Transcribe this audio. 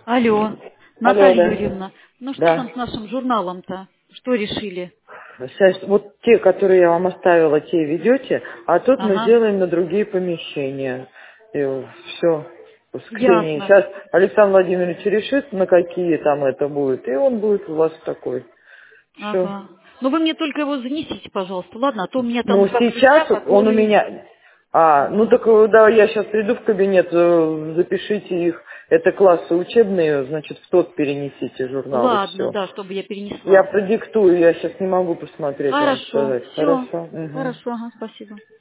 Алло, Алло, Наталья да. Юрьевна, ну что там Да. с нашим журналом-то? Что решили? Сейчас, вот те, которые я вам оставила, те ведете, а тут мы Ага, сделаем на другие помещения. И все. Ксении. ясно. Сейчас Александр Владимирович решит, на какие там это будет, и он будет у вас такой. Все. Ага. Ну вы мне только его занесите, пожалуйста, ладно? А то у меня там Ну, как друзья, сейчас он у которые... меня... ну так да, я сейчас приду в кабинет, запишите их. Это классы учебные, значит, в тот перенесите журнал и Ладно, все. да, чтобы я Я перенесла. продиктую, я сейчас не могу посмотреть, вам Хорошо, сказать. все. Хорошо? Угу. Хорошо, ага, спасибо.